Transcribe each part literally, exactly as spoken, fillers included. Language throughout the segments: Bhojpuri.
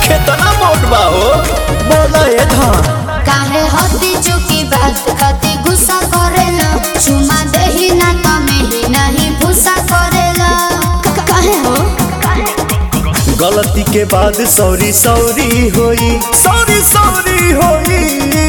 कितना मोट बा हो बोला ए धान काहे होती चुकी बात कति गुस्सा करेला चुमा देही ना कमे ही नहीं भूसा करेला काहे हो गलती के बाद सॉरी सॉरी होई सॉरी सॉरी होई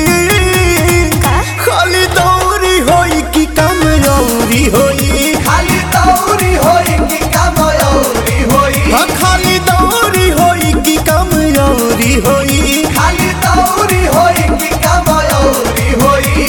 खाली दौरी होई कि काम औरी होई खाली दौरी होई कि काम औरी होई हाँ खाली दौरी होई कि काम औरी होई खाली दौरी होई कि काम औरी होई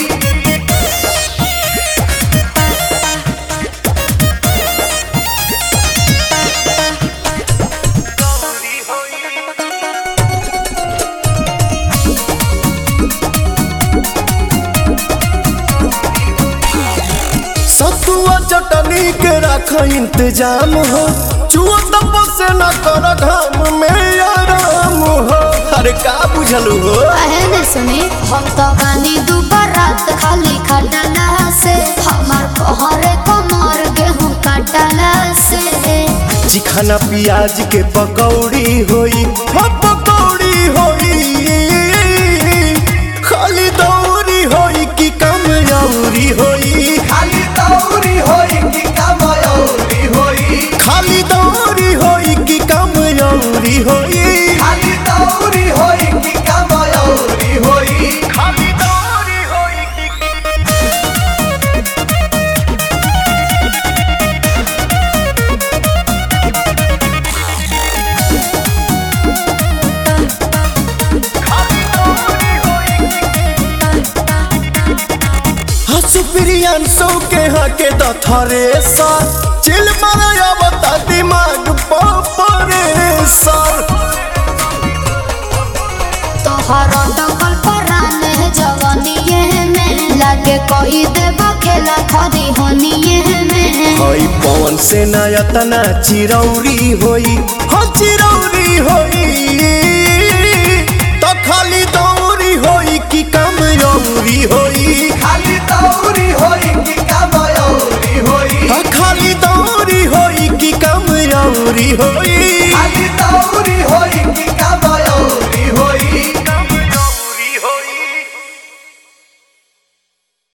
सतुआ चटनी के रख इंतजाम हो चुआ तब से न कर घाम में आराम हो अरे का बुझलू हो काहे न सुनी हम तो गानी दोपहर रात खाली खटला से हमार पहरे कमर गेहूं काटला से चिकना प्याज के पकौड़ी होई हो पकौड़ी होई खाली दौरी होई कि कम औरी होई खाली दौरी होई कि काम औरी होई खाली दौरी होई कि कम औरी होई खाली दौरी होई कि काम औरी होई खाली दौरी होई कि सुप्रियांशु के हके दथरे सा चिल मारा बता दिमाग परे सर तोहर डकल परान है जवानिए में लागे कोई देबो खेला खरी होनिए में हई पवन से नयतना चिरौरी होई हो चिरौरी होई तो खाली दौरी होई कि कम औरी होई खाली दौरी होई कि काम औरी होई खाली दौरी होई कि कम औरी होई खाली